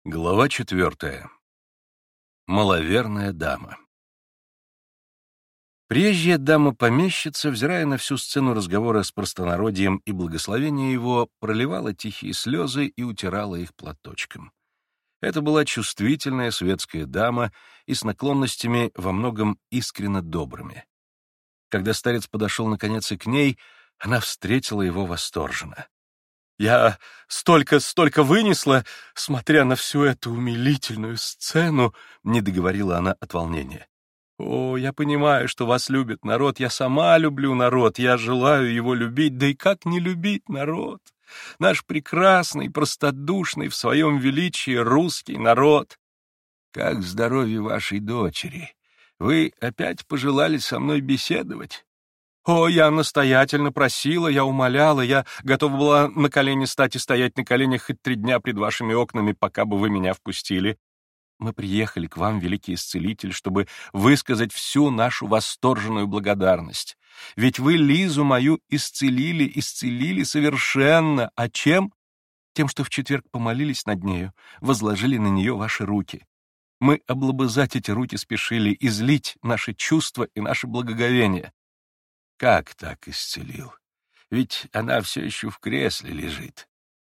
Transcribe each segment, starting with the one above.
Глава 4. Маловерная дама. Приезжая дама-помещица, взирая на всю сцену разговора с простонародьем и благословения его, проливала тихие слезы и утирала их платочком. Это была чувствительная светская дама и с наклонностями во многом искренно добрыми. Когда старец подошел наконец и к ней, она встретила его восторженно. «Я столько вынесла, смотря на всю эту умилительную сцену», — не договорила она от волнения. «О, я понимаю, что вас любит народ, я сама люблю народ, я желаю его любить, да и как не любить народ? Наш прекрасный, простодушный в своем величии русский народ. Как здоровье вашей дочери? Вы опять пожелали со мной беседовать?» «О, я настоятельно просила, я умоляла, я готова была на колени стать и стоять на коленях хоть 3 дня пред вашими окнами, пока бы вы меня впустили. Мы приехали к вам, великий исцелитель, чтобы высказать всю нашу восторженную благодарность. Ведь вы Лизу мою исцелили совершенно. А чем? Тем, что в четверг помолились над нею, возложили на нее ваши руки. Мы облобызать эти руки спешили, излить наши чувства и наше благоговение». «Как так исцелил? Ведь она все еще в кресле лежит».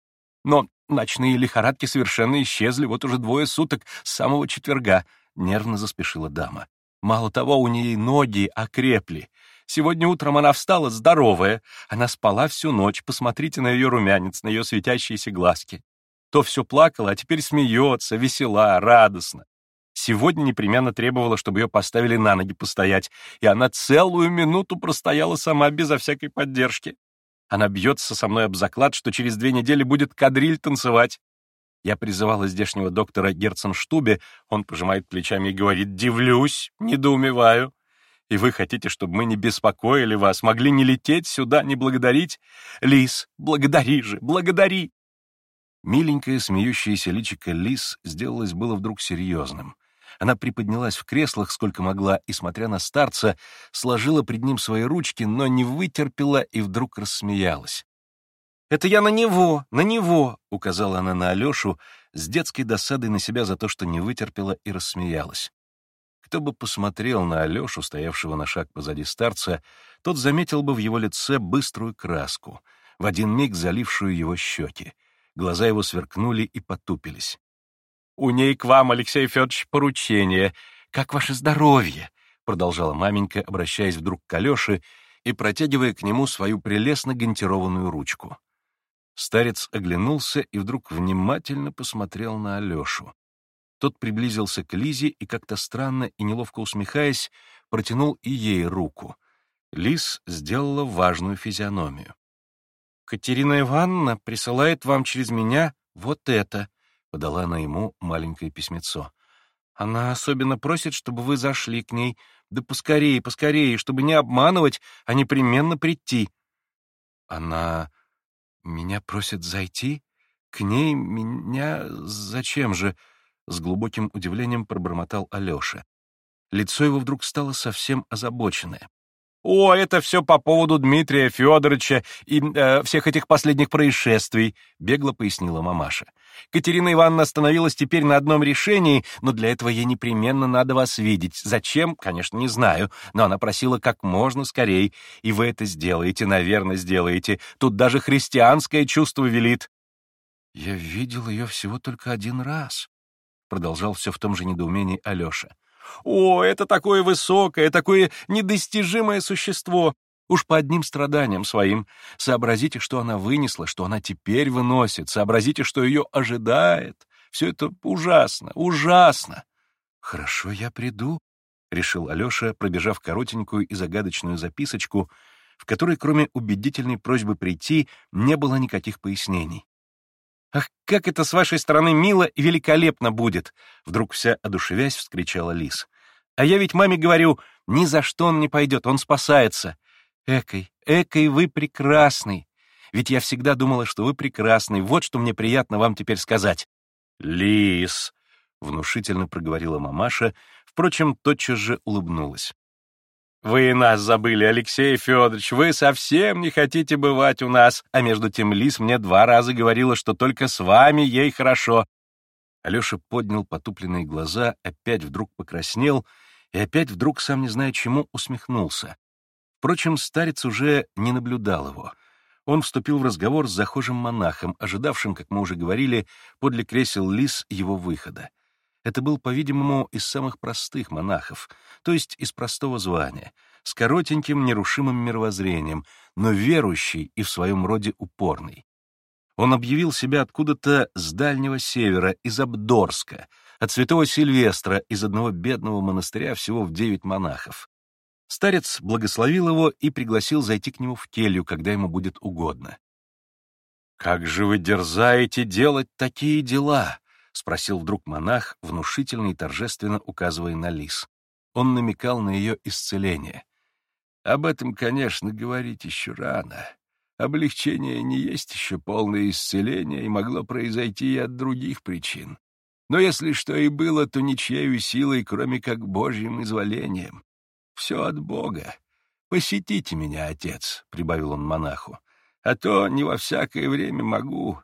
«Но ночные лихорадки совершенно исчезли вот уже 2 суток с самого четверга», — нервно заспешила дама. «Мало того, у нее ноги окрепли. Сегодня утром она встала здоровая. Она спала всю ночь. Посмотрите на ее румянец, на ее светящиеся глазки. То все плакала, а теперь смеется, весела, радостно. Сегодня непременно требовала, чтобы ее поставили на ноги постоять, и она целую минуту простояла сама, безо всякой поддержки. Она бьется со мной об заклад, что через 2 недели будет кадриль танцевать. Я призывала здешнего доктора Герценштубе, он пожимает плечами и говорит: «Дивлюсь, недоумеваю. И вы хотите, чтобы мы не беспокоили вас, могли не лететь сюда, не благодарить? Лис, благодари же, благодари!» Миленькое смеющееся личико Лис сделалось было вдруг серьезным. Она приподнялась в креслах сколько могла и, смотря на старца, сложила пред ним свои ручки, но не вытерпела и вдруг рассмеялась. «Это я на него!» — указала она на Алешу с детской досадой на себя за то, что не вытерпела и рассмеялась. Кто бы посмотрел на Алешу, стоявшего на шаг позади старца, тот заметил бы в его лице быструю краску, в один миг залившую его щеки. Глаза его сверкнули и потупились. «У ней к вам, Алексей Федорович, поручение. Как ваше здоровье?» — продолжала маменька, обращаясь вдруг к Алёше и протягивая к нему свою прелестно гантированную ручку. Старец оглянулся и вдруг внимательно посмотрел на Алёшу. Тот приблизился к Лизе и, как-то странно и неловко усмехаясь, протянул и ей руку. Лиз сделала важную физиономию. «Катерина Ивановна присылает вам через меня вот это», — подала она ему маленькое письмецо. «Она особенно просит, чтобы вы зашли к ней. Да поскорее, поскорее, чтобы не обманывать, а непременно прийти». «Она меня просит зайти? К ней меня? Зачем же?» — с глубоким удивлением пробормотал Алеша. Лицо его вдруг стало совсем озабоченное. «О, это все по поводу Дмитрия Федоровича и всех этих последних происшествий», — бегло пояснила мамаша. «Катерина Ивановна остановилась теперь на одном решении, но для этого ей непременно надо вас видеть. Зачем? Конечно, не знаю, но она просила как можно скорей, и вы это сделаете, наверное, сделаете. Тут даже христианское чувство велит». «Я видел ее всего только 1 раз», — продолжал все в том же недоумении Алеша. «О, это такое высокое, такое недостижимое существо! Уж по одним страданиям своим. Сообразите, что она вынесла, что она теперь выносит. Сообразите, что ее ожидает. Все это ужасно, ужасно!» «Хорошо, я приду», — решил Алеша, пробежав коротенькую и загадочную записочку, в которой, кроме убедительной просьбы прийти, не было никаких пояснений. «Ах, как это с вашей стороны мило и великолепно будет!» Вдруг вся одушевясь вскричала Лиз. «А я ведь маме говорю, ни за что он не пойдет, он спасается. Экой, вы прекрасный! Ведь я всегда думала, что вы прекрасный. Вот что мне приятно вам теперь сказать». «Лиз!» — внушительно проговорила мамаша, впрочем, тотчас же улыбнулась. «Вы нас забыли, Алексей Федорович, вы совсем не хотите бывать у нас, а между тем Лиз мне 2 раза говорила, что только с вами ей хорошо». Алеша поднял потупленные глаза, опять вдруг покраснел и опять вдруг, сам не зная чему, усмехнулся. Впрочем, старец уже не наблюдал его. Он вступил в разговор с захожим монахом, ожидавшим, как мы уже говорили, подле кресел лис его выхода. Это был, по-видимому, из самых простых монахов, то есть из простого звания, с коротеньким, нерушимым мировоззрением, но верующий и в своем роде упорный. Он объявил себя откуда-то с Дальнего Севера, из Абдорска, от святого Сильвестра, из одного бедного монастыря всего в 9 монахов. Старец благословил его и пригласил зайти к нему в келью, когда ему будет угодно. «Как же вы дерзаете делать такие дела?» — спросил вдруг монах, внушительно и торжественно указывая на лис. Он намекал на ее исцеление. «Об этом, конечно, говорить еще рано. Облегчение не есть еще полное исцеление и могло произойти и от других причин. Но если что и было, то ничьей силой, кроме как Божьим изволением. Все от Бога. Посетите меня, отец», — прибавил он монаху, «а то не во всякое время могу.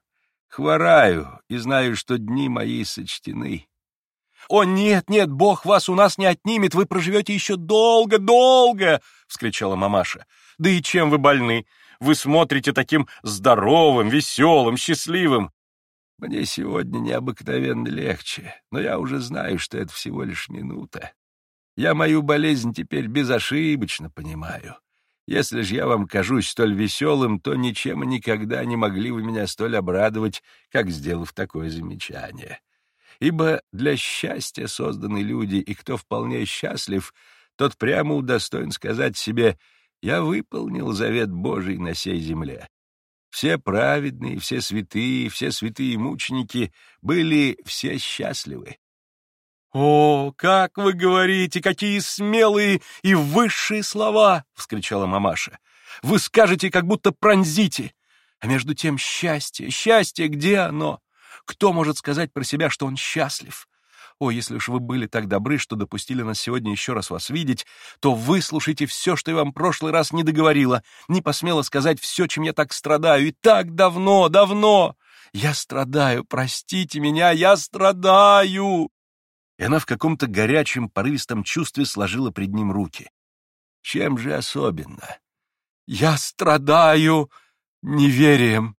Хвораю и знаю, что дни мои сочтены». «О, нет, нет, Бог вас у нас не отнимет, вы проживете еще долго, долго!» — вскричала мамаша. «Да и чем вы больны? Вы смотрите таким здоровым, веселым, счастливым». «Мне сегодня необыкновенно легче, но я уже знаю, что это всего лишь минута. Я мою болезнь теперь безошибочно понимаю. Если же я вам кажусь столь веселым, то ничем и никогда не могли вы меня столь обрадовать, как сделав такое замечание. Ибо для счастья созданы люди, и кто вполне счастлив, тот прямо удостоен сказать себе: «Я выполнил завет Божий на сей земле». Все праведные, все святые мученики были все счастливы. «О, как вы говорите, какие смелые и высшие слова!» — вскричала мамаша. «Вы скажете, как будто пронзите. А между тем счастье, где оно? Кто может сказать про себя, что он счастлив? О, если уж вы были так добры, что допустили нас сегодня еще раз вас видеть, то выслушайте все, что я вам в прошлый раз не договорила, не посмела сказать все, чем я так страдаю, и так давно, давно. Я страдаю, простите меня, я страдаю!» И она в каком-то горячем, порывистом чувстве сложила пред ним руки. «Чем же особенно?» «Я страдаю неверием».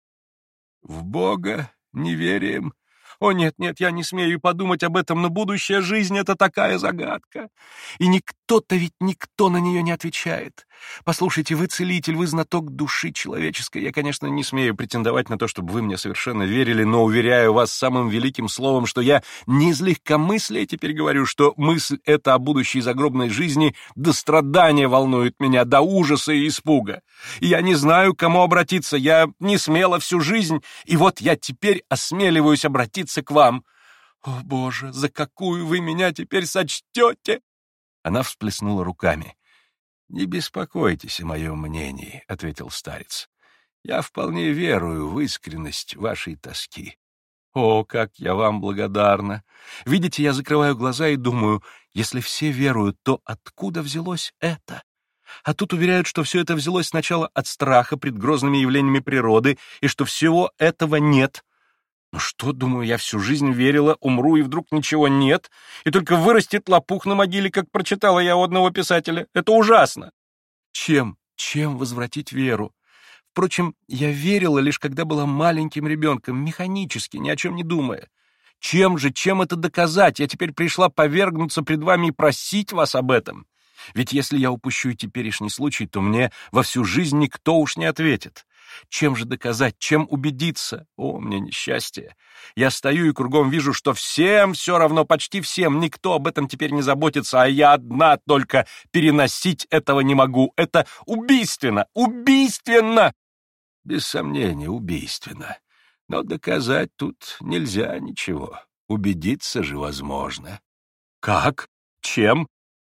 «В Бога неверием?» «О, нет, нет, я не смею подумать об этом, но будущая жизнь — это такая загадка. И никто-то ведь никто на нее не отвечает. Послушайте, вы целитель, вы знаток души человеческой. Я, конечно, не смею претендовать на то, чтобы вы мне совершенно верили, но уверяю вас самым великим словом, что я не из легкомыслия теперь говорю, что мысль эта о будущей загробной жизни до страдания волнует меня, до ужаса и испуга. И я не знаю, к кому обратиться, я не смела всю жизнь, и вот я теперь осмеливаюсь обратиться к вам. О, Боже, за какую вы меня теперь сочтете?» Она всплеснула руками. «Не беспокойтесь о моем мнении», — ответил старец. «Я вполне верую в искренность вашей тоски». «О, как я вам благодарна! Видите, я закрываю глаза и думаю, если все веруют, то откуда взялось это? А тут уверяют, что все это взялось сначала от страха пред грозными явлениями природы, и что всего этого нет. Ну что, думаю, я всю жизнь верила, умру, и вдруг ничего нет, и только вырастет лопух на могиле, как прочитала я у одного писателя. Это ужасно! Чем возвратить веру? Впрочем, я верила лишь когда была маленьким ребенком, механически, ни о чем не думая. Чем это доказать? Я теперь пришла повергнуться пред вами и просить вас об этом. Ведь если я упущу и теперешний случай, то мне во всю жизнь никто уж не ответит. Чем же доказать, чем убедиться? О, мне несчастье! Я стою и кругом вижу, что всем все равно, почти всем, никто об этом теперь не заботится, а я одна только переносить этого не могу. Это убийственно! Убийственно!» «Без сомнения, убийственно. Но доказать тут нельзя ничего. Убедиться же возможно». «Как? Чем?»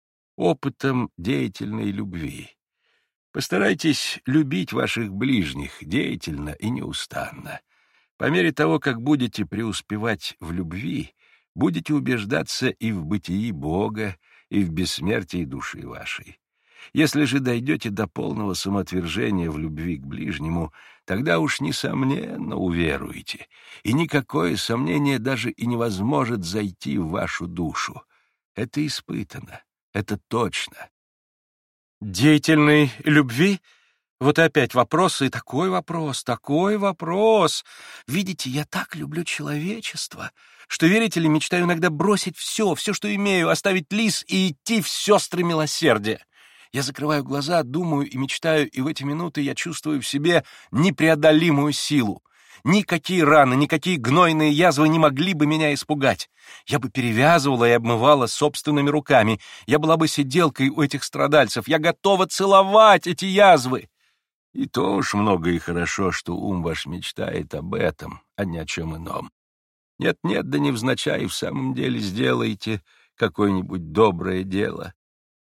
«Опытом деятельной любви. Постарайтесь любить ваших ближних деятельно и неустанно. По мере того, как будете преуспевать в любви, будете убеждаться и в бытии Бога, и в бессмертии души вашей. Если же дойдете до полного самоотвержения в любви к ближнему, тогда уж, несомненно, уверуете, и никакое сомнение даже и не возможет зайти в вашу душу. Это испытано, это точно. Деятельной любви? Вот и опять вопрос, и такой вопрос, такой вопрос. Видите, я так люблю человечество, что, верите ли, мечтаю иногда бросить все, что имею, оставить лис и идти в сестры милосердия. Я закрываю глаза, думаю и мечтаю, и в эти минуты я чувствую в себе непреодолимую силу. Никакие раны, никакие гнойные язвы не могли бы меня испугать. Я бы перевязывала и обмывала собственными руками. Я была бы сиделкой у этих страдальцев. Я готова целовать эти язвы. И то уж много и хорошо, что ум ваш мечтает об этом, а не о чем ином. Нет-нет, да невзначай в самом деле сделаете какое-нибудь доброе дело.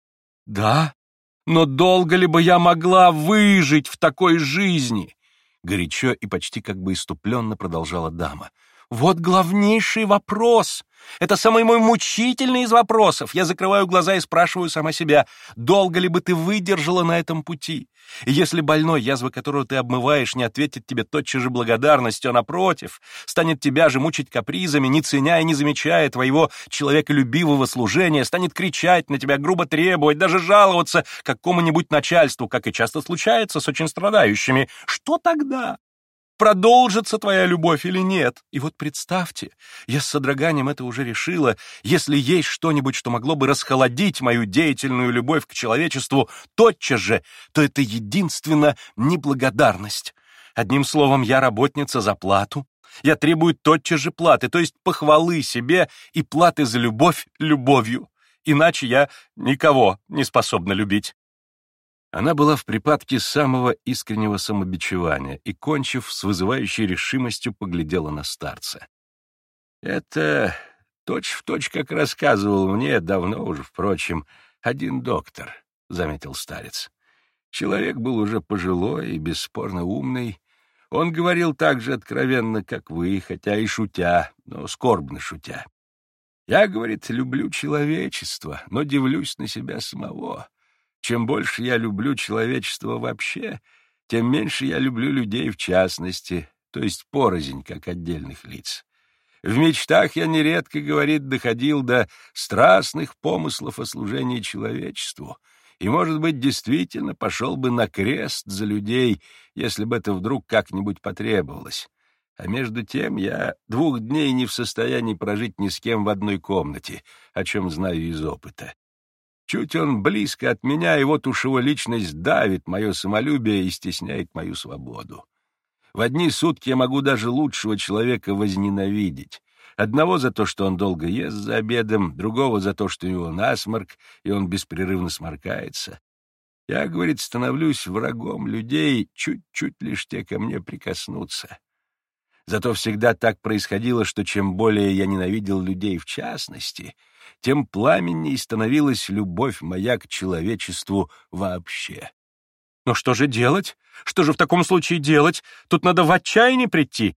Да, но долго ли бы я могла выжить в такой жизни? Горячо и почти как бы иступленно продолжала дама. Вот главнейший вопрос. Это самый мой мучительный из вопросов. Я закрываю глаза и спрашиваю сама себя, долго ли бы ты выдержала на этом пути? И если больной, язвы которого ты обмываешь, не ответит тебе тотчас же благодарностью, а напротив, станет тебя же мучить капризами, не ценя и не замечая твоего человеколюбивого служения, станет кричать на тебя, грубо требовать, даже жаловаться какому-нибудь начальству, как и часто случается с очень страдающими, что тогда? Продолжится твоя любовь или нет? И вот представьте, я с содроганием это уже решила, если есть что-нибудь, что могло бы расхолодить мою деятельную любовь к человечеству тотчас же, то это единственно неблагодарность. Одним словом, я работница за плату. Я требую тотчас же платы, то есть похвалы себе и платы за любовь любовью. Иначе я никого не способна любить. Она была в припадке самого искреннего самобичевания и, кончив, с вызывающей решимостью поглядела на старца. «Это точь-в-точь, как рассказывал мне, давно уже, впрочем, один доктор», — заметил старец. Человек был уже пожилой и бесспорно умный. Он говорил так же откровенно, как вы, хотя и шутя, но скорбно шутя. «Я, — говорит, — люблю человечество, но дивлюсь на себя самого. Чем больше я люблю человечество вообще, тем меньше я люблю людей в частности, то есть порознь, как отдельных лиц. В мечтах я нередко, — говорит, — доходил до страстных помыслов о служении человечеству, и, может быть, действительно пошел бы на крест за людей, если бы это вдруг как-нибудь потребовалось. А между тем я 2 дней не в состоянии прожить ни с кем в одной комнате, о чем знаю из опыта. Чуть он близко от меня, и вот уж его личность давит мое самолюбие и стесняет мою свободу. В одни сутки я могу даже лучшего человека возненавидеть. Одного за то, что он долго ест за обедом, другого за то, что у него насморк, и он беспрерывно сморкается. Я, — говорит, — становлюсь врагом людей, чуть-чуть лишь те ко мне прикоснутся. Зато всегда так происходило, что чем более я ненавидел людей в частности, тем пламенней становилась любовь моя к человечеству вообще. Но что же делать? Что же в таком случае делать? Тут надо в отчаяние прийти.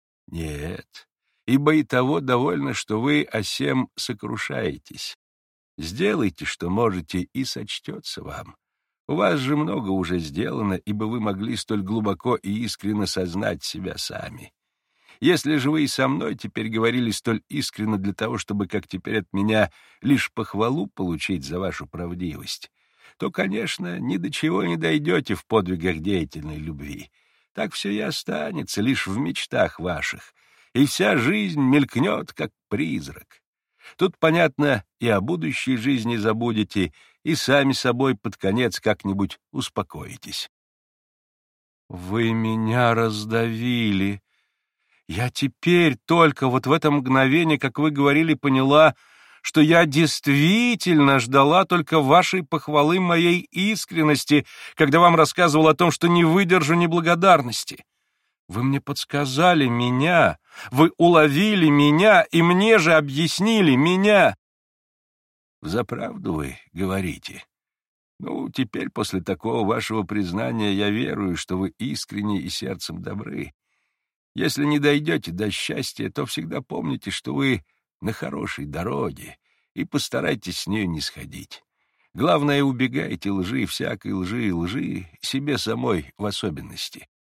Нет, ибо и того довольно, что вы о сем сокрушаетесь. Сделайте, что можете, и сочтется вам. У вас же много уже сделано, ибо вы могли столь глубоко и искренно сознать себя сами. Если же вы и со мной теперь говорили столь искренно для того, чтобы, как теперь от меня, лишь похвалу получить за вашу правдивость, то, конечно, ни до чего не дойдете в подвигах деятельной любви. Так все и останется лишь в мечтах ваших, и вся жизнь мелькнет, как призрак. Тут, понятно, и о будущей жизни забудете, и сами собой под конец как-нибудь успокоитесь. Вы меня раздавили. Я теперь только вот в это мгновение, как вы говорили, поняла, что я действительно ждала только вашей похвалы моей искренности, когда вам рассказывал о том, что не выдержу неблагодарности. Вы мне подсказали меня, вы уловили меня, и мне же объяснили меня. Взаправду вы говорите. Ну, теперь после такого вашего признания я верую, что вы искренни и сердцем добры. Если не дойдете до счастья, то всегда помните, что вы на хорошей дороге, и постарайтесь с нею не сходить. Главное, убегайте лжи, всякой лжи и лжи, себе самой в особенности.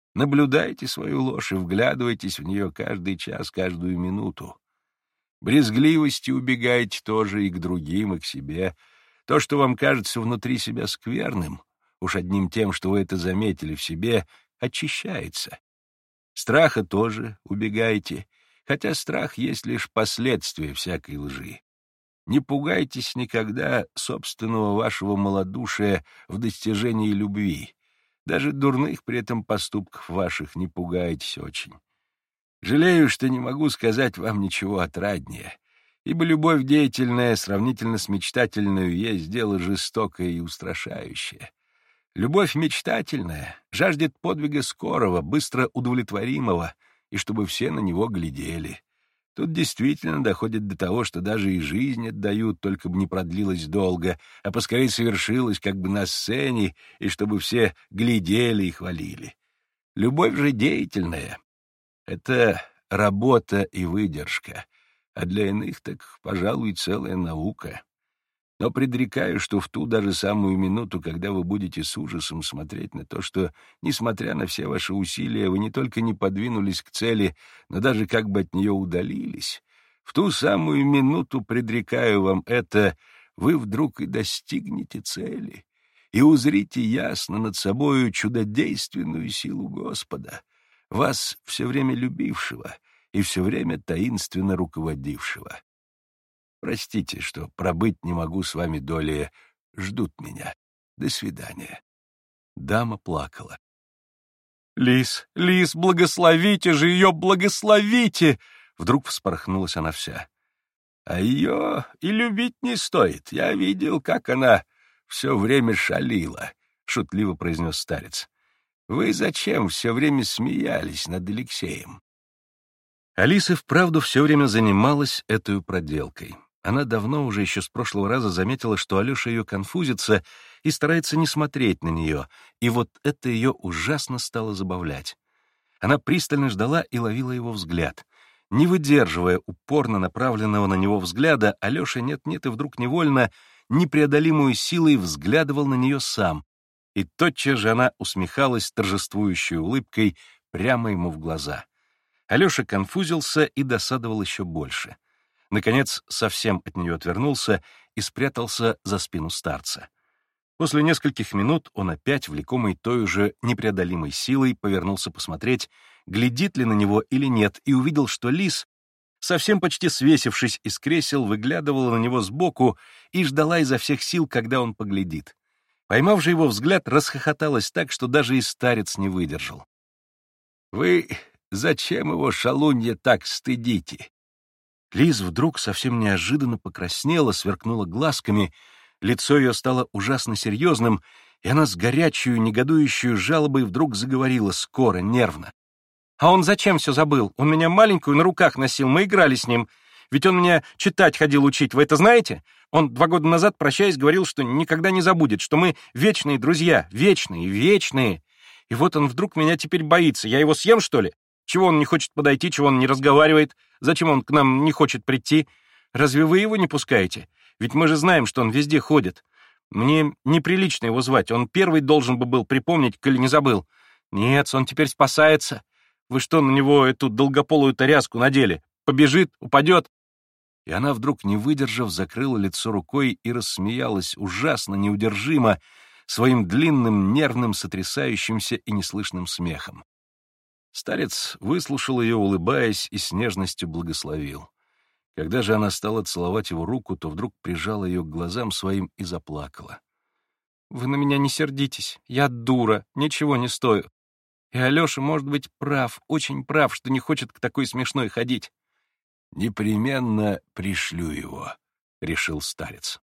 Наблюдайте свою ложь и вглядывайтесь в нее каждый час, каждую минуту. Брезгливости убегайте тоже и к другим, и к себе. То, что вам кажется внутри себя скверным, уж одним тем, что вы это заметили в себе, очищается. Страха тоже убегайте, хотя страх есть лишь последствие всякой лжи. Не пугайтесь никогда собственного вашего малодушия в достижении любви. Даже дурных при этом поступков ваших не пугайтесь очень. Жалею, что не могу сказать вам ничего отраднее, ибо любовь деятельная, сравнительно с мечтательной, есть дело жестокое и устрашающее. Любовь мечтательная жаждет подвига скорого, быстро удовлетворимого, и чтобы все на него глядели. Тут действительно доходит до того, что даже и жизнь отдают, только бы не продлилась долго, а поскорее совершилась как бы на сцене, и чтобы все глядели и хвалили. Любовь же деятельная — это работа и выдержка, а для иных так, пожалуй, целая наука. Но предрекаю, что в ту даже самую минуту, когда вы будете с ужасом смотреть на то, что, несмотря на все ваши усилия, вы не только не подвинулись к цели, но даже как бы от нее удалились, в ту самую минуту, предрекаю вам это, вы вдруг и достигнете цели, и узрите ясно над собою чудодейственную силу Господа, вас все время любившего и все время таинственно руководившего. Простите, что пробыть не могу с вами долее. Ждут меня. До свидания. Дама плакала. Лис, Лис, благословите же ее, благословите!» Вдруг вспорхнулась она вся. А ее и любить не стоит. Я видел, как она все время шалила, — шутливо произнес старец. Вы зачем все время смеялись над Алексеем? Алиса вправду все время занималась этой проделкой. Она давно уже, еще с прошлого раза, заметила, что Алеша ее конфузится и старается не смотреть на нее, и вот это ее ужасно стало забавлять. Она пристально ждала и ловила его взгляд. Не выдерживая упорно направленного на него взгляда, Алеша нет-нет и вдруг невольно, непреодолимую силой взглядывал на нее сам, и тотчас же она усмехалась торжествующей улыбкой прямо ему в глаза. Алеша конфузился и досадовал еще больше. Наконец, совсем от нее отвернулся и спрятался за спину старца. После нескольких минут он опять, влекомый той же непреодолимой силой, повернулся посмотреть, глядит ли на него или нет, и увидел, что лис, совсем почти свесившись из кресел, выглядывала на него сбоку и ждала изо всех сил, когда он поглядит. Поймав же его взгляд, расхохоталась так, что даже и старец не выдержал. «Вы зачем его, шалунья, так стыдите?» Лиз вдруг совсем неожиданно покраснела, сверкнула глазками, лицо ее стало ужасно серьезным, и она с горячую, негодующую жалобой вдруг заговорила скоро, нервно. «А он зачем все забыл? Он меня маленькую на руках носил, мы играли с ним. Ведь он меня читать ходил учить, вы это знаете? Он 2 года назад, прощаясь, говорил, что никогда не забудет, что мы вечные друзья, вечные, вечные. И вот он вдруг меня теперь боится. Я его съем, что ли? Чего он не хочет подойти, чего он не разговаривает? Зачем он к нам не хочет прийти? Разве вы его не пускаете? Ведь мы же знаем, что он везде ходит. Мне неприлично его звать. Он первый должен бы был припомнить, коли не забыл. Нет, он теперь спасается. Вы что, на него эту долгополую-то ряску надели? Побежит, упадет?» И она, вдруг не выдержав, закрыла лицо рукой и рассмеялась ужасно, неудержимо, своим длинным, нервным, сотрясающимся и неслышным смехом. Старец выслушал ее, улыбаясь, и с нежностью благословил. Когда же она стала целовать его руку, то вдруг прижала ее к глазам своим и заплакала. «Вы на меня не сердитесь. Я дура, ничего не стою. И Алеша, может быть, прав, очень прав, что не хочет к такой смешной ходить». «Непременно пришлю его», — решил старец.